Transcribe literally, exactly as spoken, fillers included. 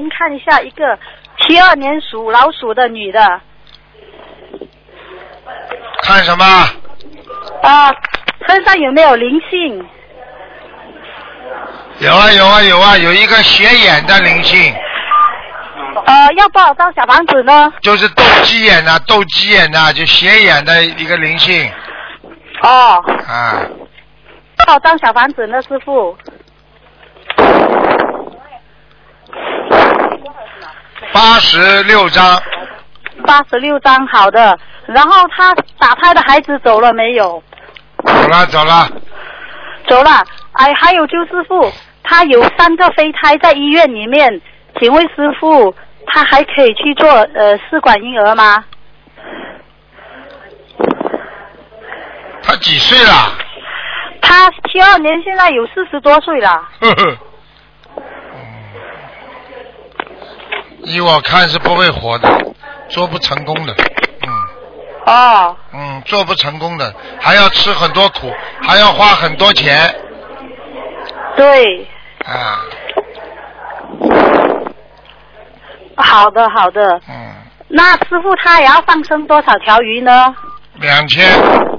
您看一下一个七二年属老鼠的女的。 看什么？ 啊，身上有没有灵性？ 有啊有啊有啊，有一个斜眼的灵性。 呃，要多少张小房子呢？ 就是斗鸡眼呐、啊，斗鸡眼呐、啊，就斜眼的一个灵性。 哦。 啊。 多少张小房子呢，师傅？ 八十六张。 八十六张，好的。然后他打胎的孩子走了没有？ 走了走了。 走了。哎，还有就师傅，他有三个胚胎在医院里面，请问师傅，他还可以去做呃试管婴儿吗？ 他几岁了？ 他七二年，现在有四十多岁了。 呵呵。依我看是不会活的，做不成功的。嗯。 哦。 嗯，做不成功的，还要吃很多苦，还要花很多钱。 对。 啊。 好的，好的。 嗯。 那师傅他也要放生多少条鱼呢？ 两千。